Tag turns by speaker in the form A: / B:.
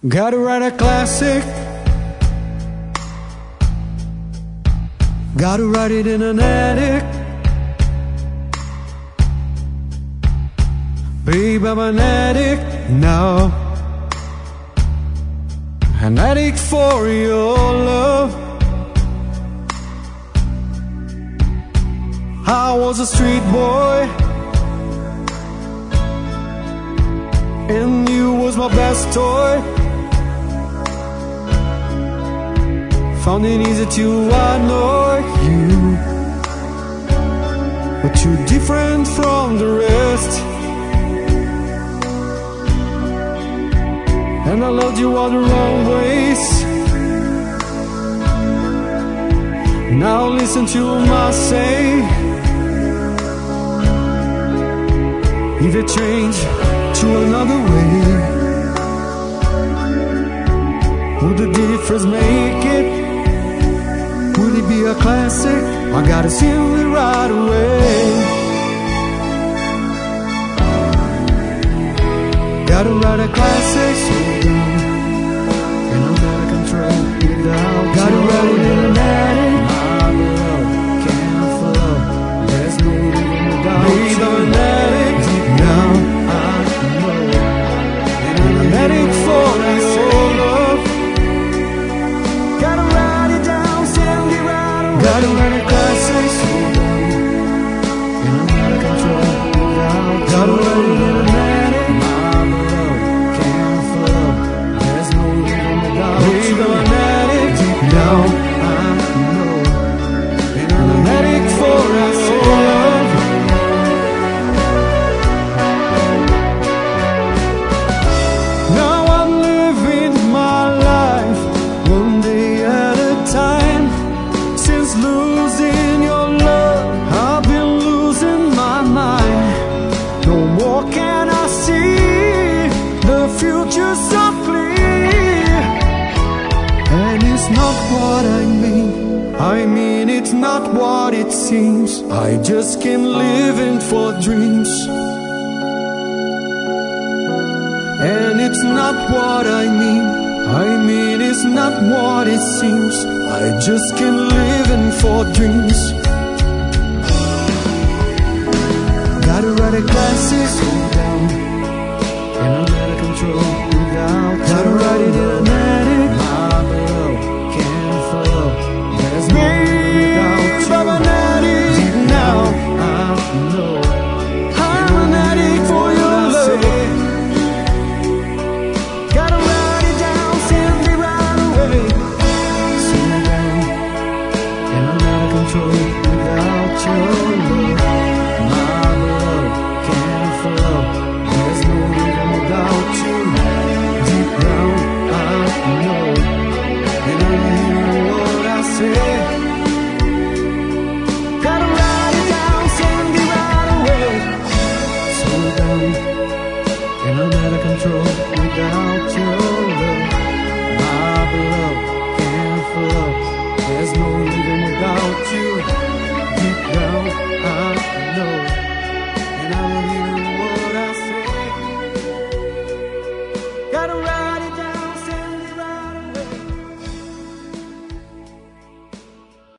A: Gotta write a classic, gotta write it in an attic. Babe, I'm an addict now, an addict for your love. I was a street boy, and you was my best toy. Found it easy to annoy you, but you're different from the rest. And I loved you all the wrong ways. Now listen to my say. Either change to another way. Would the difference make it? Would it be a classic? I gotta seal it right away. Gotta write a classic, and I'm out of control without. Gotta write it in an attic. My love can't flow. There's no living without you. Babe, I'm an addict now. I know, and I'm an addict for your love. Gotta write it down, send it right away. Gotta write a classic, and I'm out of control without you. Gotta write it in an attic. Now I know, and I'm an addict for your love. Now I'm living my life one day at a time. Since losing your love, I've been losing my mind. No more can I see the future so clear. And it's not what I mean it's not what it seems. I just can't live in for dreams. And it's not what I mean it's not what it seems. I just can't live in for dreams. Gotta write a classic, slow down, and I'm out of control without. Gotta write it in an attic. I'm an addict now. I know I'm an addict for your love. Gotta write it down, send it right away. Slow down, and I'm out of control without your love. My love can't flow. There's no living without you. Deep down I know, and I hear what I say.